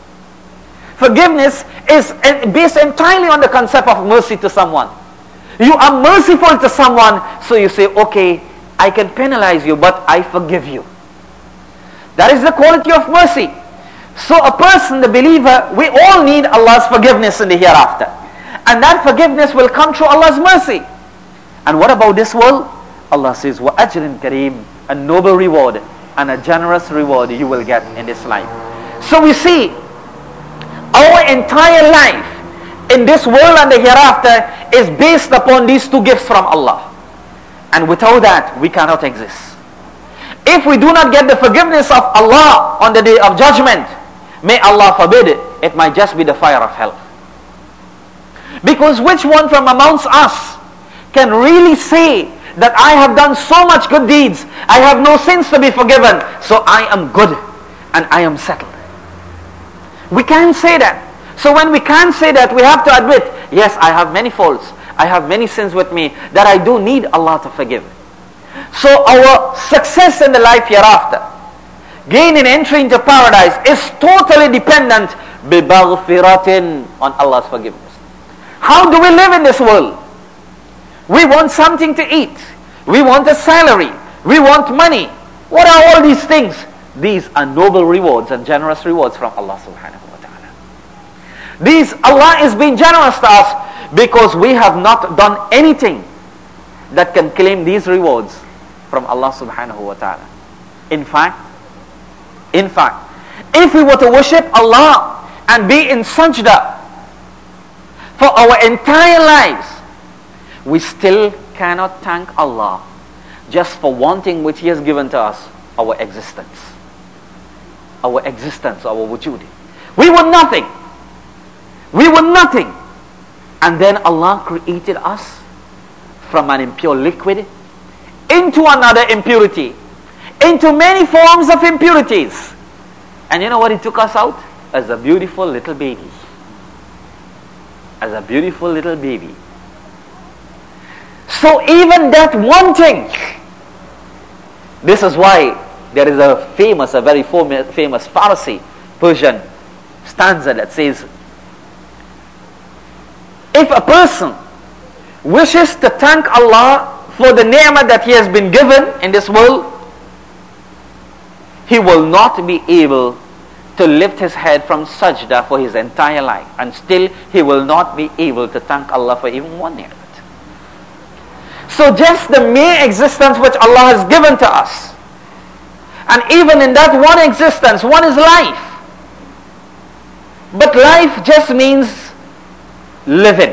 Forgiveness is based entirely on the concept of mercy to someone. You are merciful to someone, so you say, okay, I can penalize you, but I forgive you. That is the quality of mercy. So a person, the believer, we all need Allah's forgiveness in the hereafter. And that forgiveness will come through Allah's mercy. And what about this world? Allah says, وَأَجْرٍ كَرِيمٍ, a noble reward and a generous reward you will get in this life. So we see, our entire life in this world and the hereafter is based upon these two gifts from Allah. And without that, we cannot exist. If we do not get the forgiveness of Allah on the day of judgment, may Allah forbid it, it might just be the fire of hell. Because which one from amongst us can really say that I have done so much good deeds, I have no sins to be forgiven, so I am good and I am settled? We can't say that. So when we can't say that, we have to admit, yes, I have many faults, I have many sins with me that I do need Allah to forgive. So our success in the life hereafter, gaining entry into paradise, is totally dependent بِبَغْفِرَةٍ on Allah's forgiveness. How do we live in this world? We want something to eat. We want a salary. We want money. What are all these things? These are noble rewards and generous rewards from Allah subhanahu wa ta'ala. These, Allah is being generous to us because we have not done anything that can claim these rewards from Allah subhanahu wa ta'ala. In fact, in fact, if we were to worship Allah and be in sajda for our entire lives, we still cannot thank Allah just for one thing which He has given to us, our existence. Our existence, our wujud. We were nothing. We were nothing. And then Allah created us from an impure liquid into another impurity, into many forms of impurities. And you know what He took us out? As a beautiful little baby. As a beautiful little baby. So even that one thing, this is why there is a famous, a very famous Farsi, Persian stanza that says, if a person wishes to thank Allah for the ni'mah that he has been given in this world, he will not be able to lift his head from sajda for his entire life, and still he will not be able to thank Allah for even one ni'mah. So just the mere existence which Allah has given to us, and even in that one existence, one is life. But life just means living.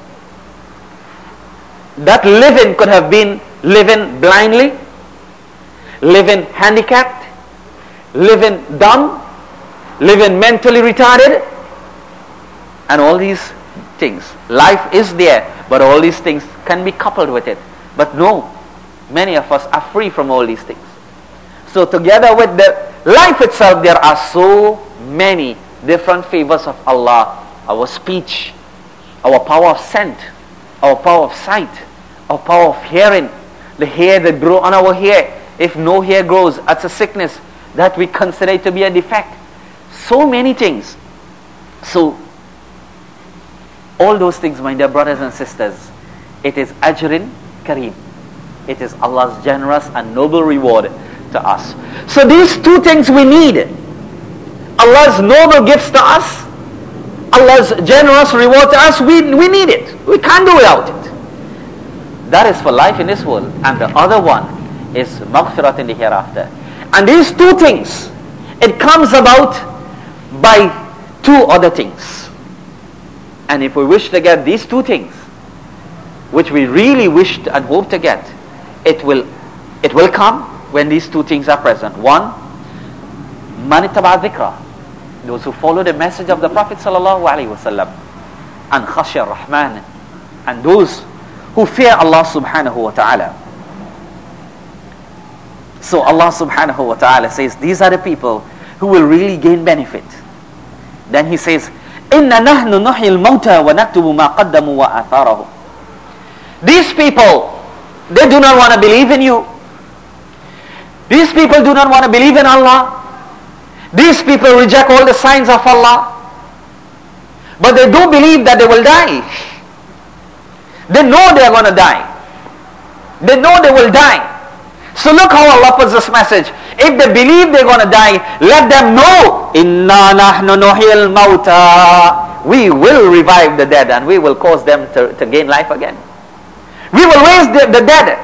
That living could have been living blindly, living handicapped, living dumb, living mentally retarded, and all these things. Life is there, but all these things can be coupled with it. But no, many of us are free from all these things. So together with the life itself, there are so many different favors of Allah. Our speech, our power of scent, our power of sight, our power of hearing, the hair that grows on our hair. If no hair grows, that's a sickness that we consider to be a defect. So many things. So, all those things, my dear brothers and sisters, it is ajrin kareem. It is Allah's generous and noble reward to us. So these two things we need. Allah's noble gifts to us, Allah's generous reward to us, we, we need it. We can't do without it. That is for life in this world. And the other one is maghfirat in the hereafter. And these two things, it comes about by two other things. And if we wish to get these two things, which we really wish to and hope to get, it will it will come when these two things are present. One, man ittaba dhikra, those who follow the message of the Prophet sallallahu alaihi wasallam, and khashya rahman, and those who fear Allah subhanahu wa ta'ala. So Allah subhanahu wa ta'ala says, these are the people who will really gain benefit. Then He says, Inna nahnu nuhyi al-mawta wa naktubu ma qaddamu wa atharahum. These people, they do not want to believe in you. These people do not want to believe in Allah. These people reject all the signs of Allah. But they do believe that they will die. They know they are going to die. They know they will die. So look how Allah puts this message. If they believe they're going to die, let them know, Inna nahnu nuhyil mauta. We will revive the dead and we will cause them to, to gain life again. We will raise the, the dead.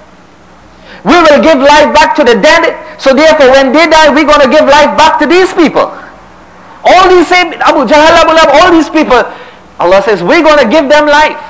We will give life back to the dead. So therefore when they die, we're going to give life back to these people. All these same, Abu Jahl, Abu Lahab, all these people, Allah says, we're going to give them life.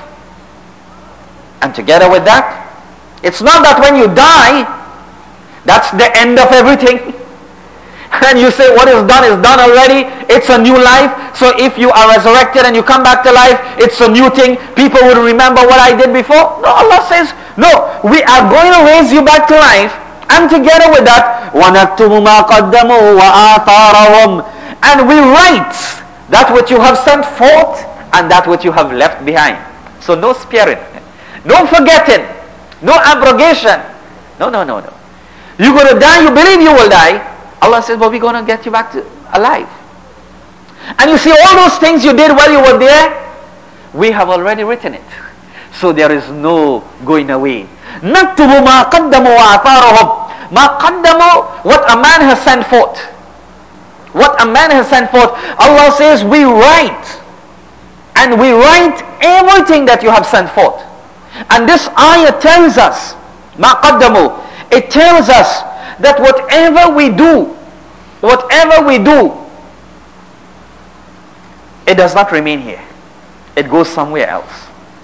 And together with that, it's not that when you die, that's the end of everything. And you say what is done is done already. It's a new life. So if you are resurrected and you come back to life, it's a new thing. People will remember what I did before. No, Allah says, no, we are going to raise you back to life. And together with that, وَنَكْتُبُ مَا قَدَّمُوا وَآثَارَهُمْ, and we write that which you have sent forth and that which you have left behind. So no sparing, no forgetting, no abrogation. No, no, no, no. You're going to die, you believe you will die. Allah says, well, we're going to get you back to alive. And you see all those things you did while you were there, we have already written it. So there is no going away. نَكْتُبُ مَا قَدَّمُوا وَآثَارَهُمْ. مَا قَدَّمُوا, what a man has sent forth. What a man has sent forth. Allah says, we write. And we write everything that you have sent forth. And this ayah tells us, مَا قَدَّمُوا, it tells us that whatever we do, whatever we do, it does not remain here. It goes somewhere else.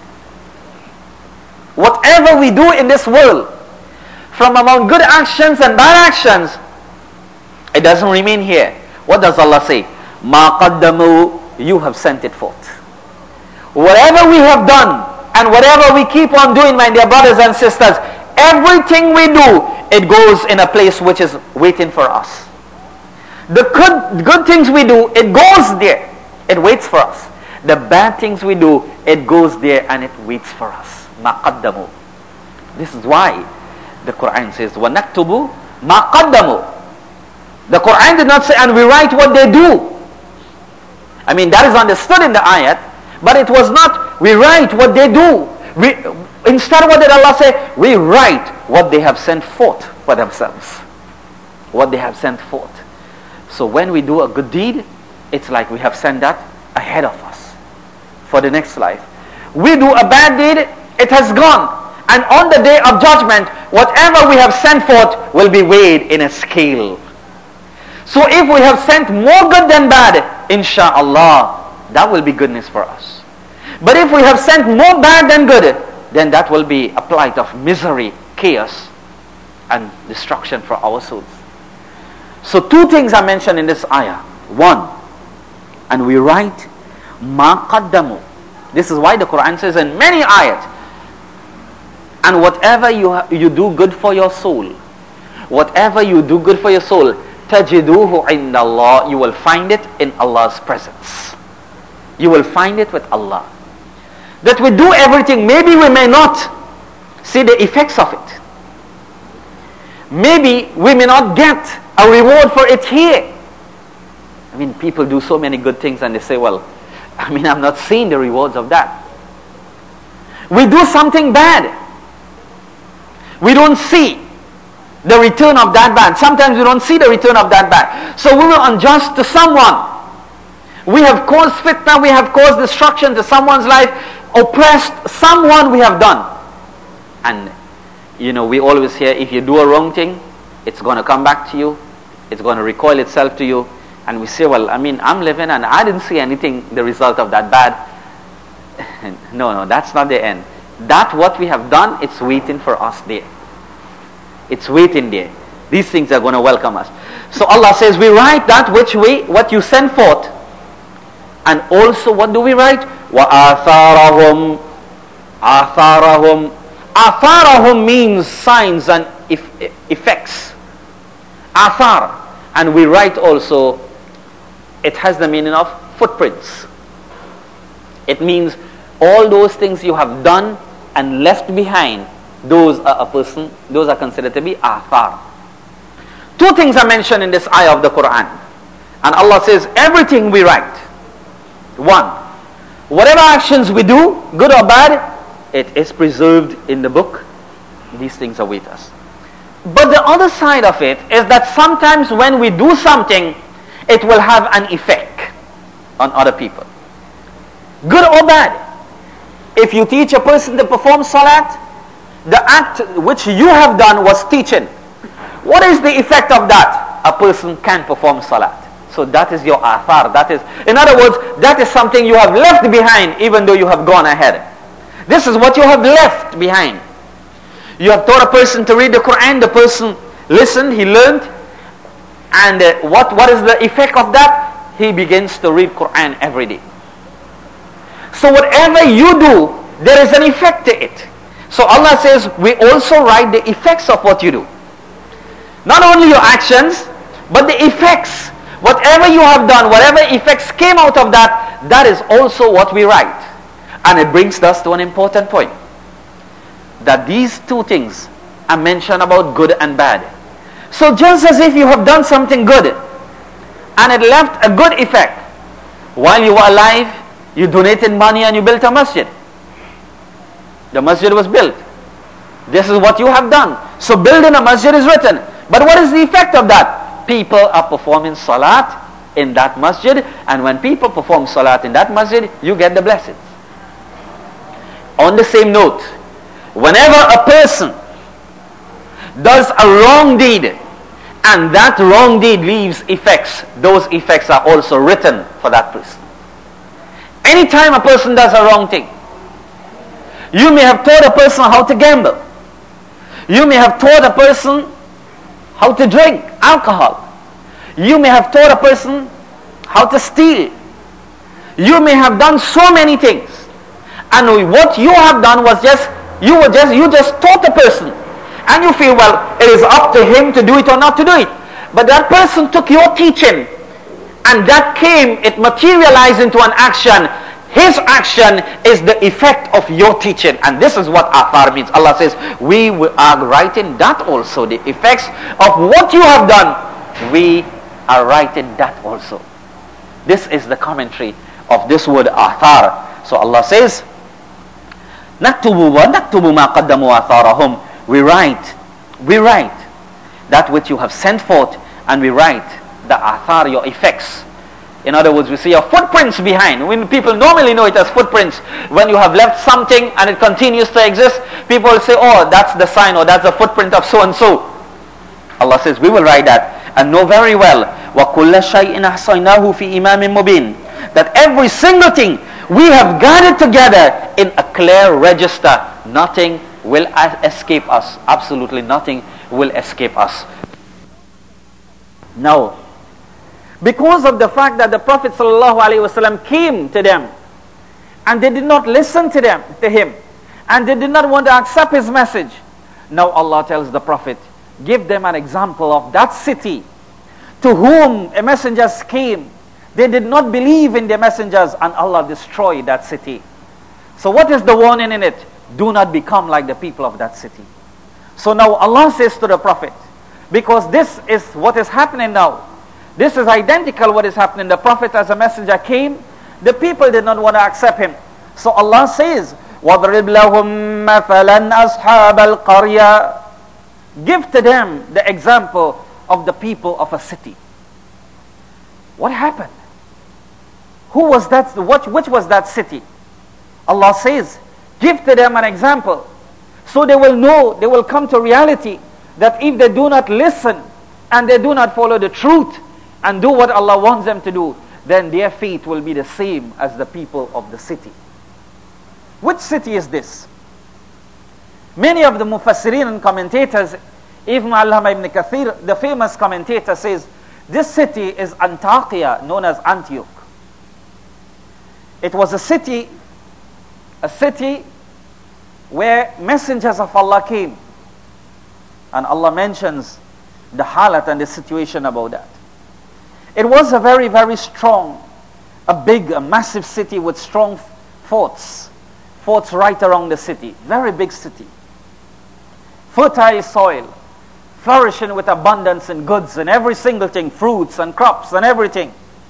Whatever we do in this world, from among good actions and bad actions, it doesn't remain here. What does Allah say? مَا قَدَّمُوا, you have sent it forth. Whatever we have done, and whatever we keep on doing, my dear brothers and sisters, everything we do, it goes in a place which is waiting for us. The good, good things we do, it goes there. It waits for us. The bad things we do, it goes there and it waits for us. مَا قَدَّمُوا. This is why the Quran says, وَنَكْتُبُ مَا قَدَّمُوا. The Quran did not say, and we write what they do. I mean, that is understood in the ayat, but it was not, we write what they do. We, instead, what did Allah say? We write what they have sent forth for themselves. What they have sent forth. So when we do a good deed, it's like we have sent that ahead of us for the next life. We do a bad deed, it has gone. And on the day of judgment, whatever we have sent forth will be weighed in a scale. So if we have sent more good than bad, insha'Allah, that will be goodness for us. But if we have sent more bad than good, then that will be a plight of misery, chaos, and destruction for our souls. So two things are mentioned in this ayah. One, and we write ma qaddamu. This is why the Quran says in many ayat, and whatever you ha- you do good for your soul, whatever you do good for your soul, تَجِدُوهُ عِنْدَ اللَّهِ, you will find it in Allah's presence. You will find it with Allah. That we do everything, maybe we may not see the effects of it. Maybe we may not get a reward for it here. I mean, people do so many good things and they say, well, I mean, I'm not seeing the rewards of that. We do something bad. We don't see the return of that bad. Sometimes we don't see the return of that bad. So we will unjust to someone. We have caused fitna, we have caused destruction to someone's life, oppressed someone we have done. And, you know, we always hear, if you do a wrong thing, it's going to come back to you. It's going to recoil itself to you. And we say, well, I mean, I'm living and I didn't see anything, the result of that bad. No, no, that's not the end. That what we have done, it's waiting for us there. It's waiting there. These things are going to welcome us. So Allah says, we write that which we, what you send forth. And also, what do we write? وَآثَارَهُمْ آثَارَهُمْ Atharahum means signs and effects. Athar. And we write also, it has the meaning of footprints. It means all those things you have done and left behind, those are a person, those are considered to be athar. Two things are mentioned in this ayah of the Quran. And Allah says, everything we write. One, whatever actions we do, good or bad, it is preserved in the book. These things await us. But the other side of it is that sometimes when we do something, it will have an effect on other people. Good or bad. If you teach a person to perform salat, the act which you have done was teaching. What is the effect of that? A person can perform salat. So that is your athar. That is, in other words, that is something you have left behind even though you have gone ahead. This is what you have left behind. You have taught a person to read the Quran, the person listened, he learned, and uh, what, what is the effect of that? He begins to read Quran every day. So whatever you do, there is an effect to it. So Allah says, we also write the effects of what you do. Not only your actions, but the effects. Whatever you have done, whatever effects came out of that, that is also what we write. And it brings us to an important point. That these two things are mentioned about good and bad. So just as if you have done something good and it left a good effect, while you were alive, you donated money and you built a masjid. The masjid was built. This is what you have done. So building a masjid is written. But what is the effect of that? People are performing salat in that masjid, and when people perform salat in that masjid, you get the blessings. On the same note, whenever a person does a wrong deed and that wrong deed leaves effects, those effects are also written for that person. Anytime a person does a wrong thing, you may have taught a person how to gamble. You may have taught a person how to drink alcohol. You may have taught a person how to steal. You may have done so many things. And what you have done was just, you were just, you just taught a person. And you feel, well, it is up to him to do it or not to do it. But that person took your teaching, and that came, it materialized into an action. His action is the effect of your teaching. And this is what athar means. Allah says, we are writing that also. The effects of what you have done, we are writing that also. This is the commentary of this word athar. So Allah says, Naktubu wa naktubu ma qaddamu atharahum. We write, we write that which you have sent forth, and we write the athar, your effects. In other words, we see your footprints behind. When people normally know it as footprints, when you have left something and it continues to exist, people will say, oh, that's the sign, or that's the footprint of so and so. Allah says, we will write that, and know very well, وَكُلَّ شَيْءٍ أَحْصَيْنَاهُ فِي إِمَامٍ مُبِينٍ, that every single thing we have gathered together in a clear register. Nothing will escape us. Absolutely nothing will escape us. Now, because of the fact that the Prophet ﷺ came to them and they did not listen to them, to him, and they did not want to accept his message, now Allah tells the Prophet, give them an example of that city to whom a messengers came. They did not believe in the messengers, and Allah destroyed that city. So what is the warning in it? Do not become like the people of that city. So now Allah says to the Prophet, because this is what is happening now. This is identical what is happening. The Prophet as a messenger came, the people did not want to accept him. So Allah says, وَضْرِبْ لَهُمْ مَثَلًا أَصْحَابَ الْقَرْيَةِ. Give to them the example of the people of a city. What happened? Who was that? What, which was that city? Allah says, give to them an example. So they will know, they will come to reality that if they do not listen and they do not follow the truth and do what Allah wants them to do, then their fate will be the same as the people of the city. Which city is this? Many of the Mufassirin and commentators, even Allama ibn Kathir, the famous commentator, says, this city is Antakya, known as Antioch. It was a city, a city where messengers of Allah came. And Allah mentions the halat and the situation about that. It was a very, very strong, a big, a massive city with strong forts. Forts right around the city. Very big city. Fertile soil. Flourishing with abundance in goods and every single thing. Fruits and crops and everything.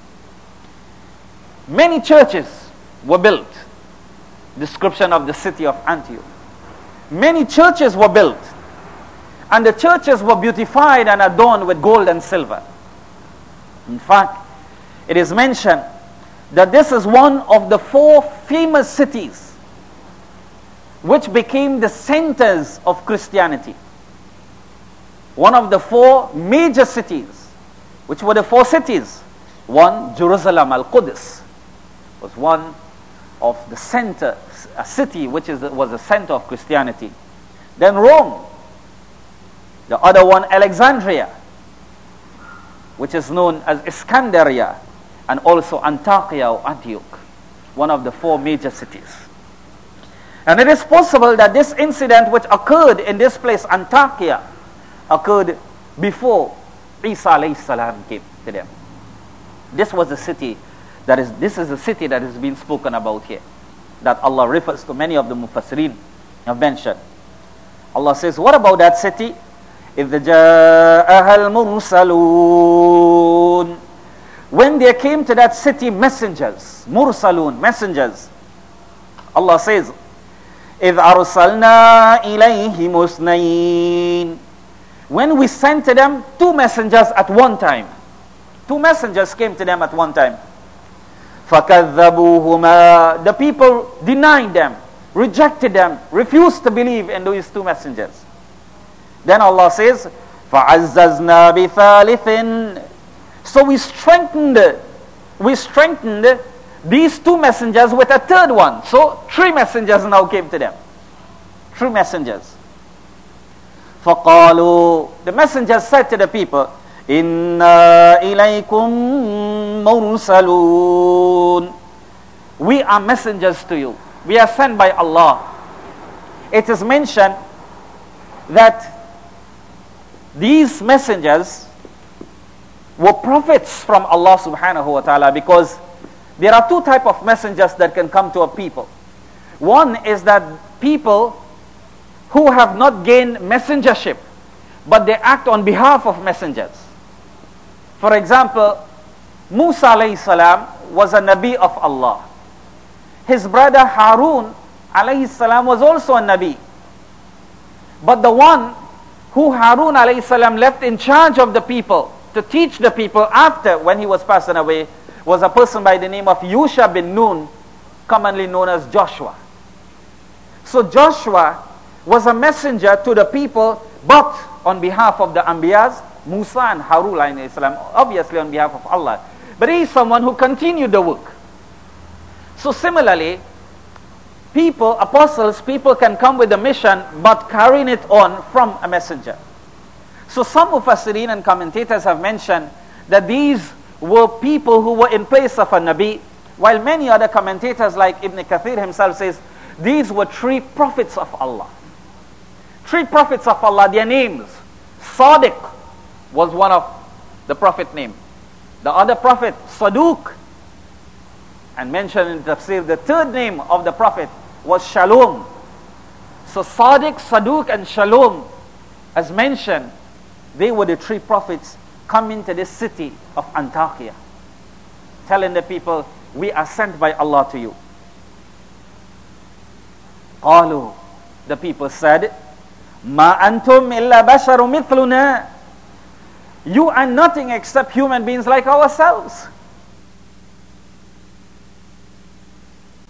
Many churches were built. Description of the city of Antioch. Many churches were built. And the churches were beautified and adorned with gold and silver. In fact, it is mentioned that this is one of the four famous cities which became the centers of Christianity. One of the four major cities, which were the four cities. One, Jerusalem, Al-Quds, was one of the center, a city which is, was the center of Christianity. Then Rome. The other one, Alexandria, which is known as Iskandaria, and also Antakya or Antioch, one of the four major cities. And it is possible that this incident which occurred in this place, Antakya, occurred before Isa alayhi salam came to them. This was the city that is, this is the city that is being spoken about here, that Allah refers to. Many of the Mufassirin have mentioned. Allah says, what about that city? إِذْ جَاءَهَا الْمُرْسَلُونَ. When there came to that city messengers, Mursalun, messengers, Allah says, إِذْ أَرْسَلْنَا إِلَيْهِمُ اثْنَيْنِ. When we sent to them two messengers at one time. Two messengers came to them at one time. فَكَذَّبُوهُمَا. The people denied them, rejected them, refused to believe in those two messengers. Then Allah says, فَعَزَّزْنَا بِثَالِثٍ. So we strengthened, we strengthened these two messengers with a third one. So three messengers now came to them. Three messengers. فَقَالُوا. The messengers said to the people, إِنَّا إِلَيْكُمْ مُرْسَلُونَ. We are messengers to you. We are sent by Allah. It is mentioned that these messengers were prophets from Allah subhanahu wa ta'ala, because there are two types of messengers that can come to a people. One is that people who have not gained messengership, but they act on behalf of messengers. For example, Musa alayhi salam was a Nabi of Allah. His brother Harun alayhi salam was also a Nabi. But the one who Harun alayhi salam left in charge of the people, to teach the people after, when he was passing away, was a person by the name of Yusha bin Nun, commonly known as Joshua. So Joshua was a messenger to the people, but on behalf of the Anbiyas, Musa and Harun alayhi salam, obviously on behalf of Allah. But he is someone who continued the work. So similarly, people, apostles, people can come with a mission, but carrying it on from a messenger. So some Mufassirin and commentators have mentioned that these were people who were in place of a Nabi, while many other commentators like Ibn Kathir himself says, these were three prophets of Allah. Three prophets of Allah, their names, Sadiq was one of the prophet name. The other prophet, Saduq. And mentioned in Tafsir, the third name of the prophet was Shalom. So Sadiq, Saduq and Shalom, as mentioned, they were the three prophets coming to this city of Antakya, telling the people, we are sent by Allah to you. قالوا, the people said, ما أنتم إلا بشر مثلنا. You are nothing except human beings like ourselves.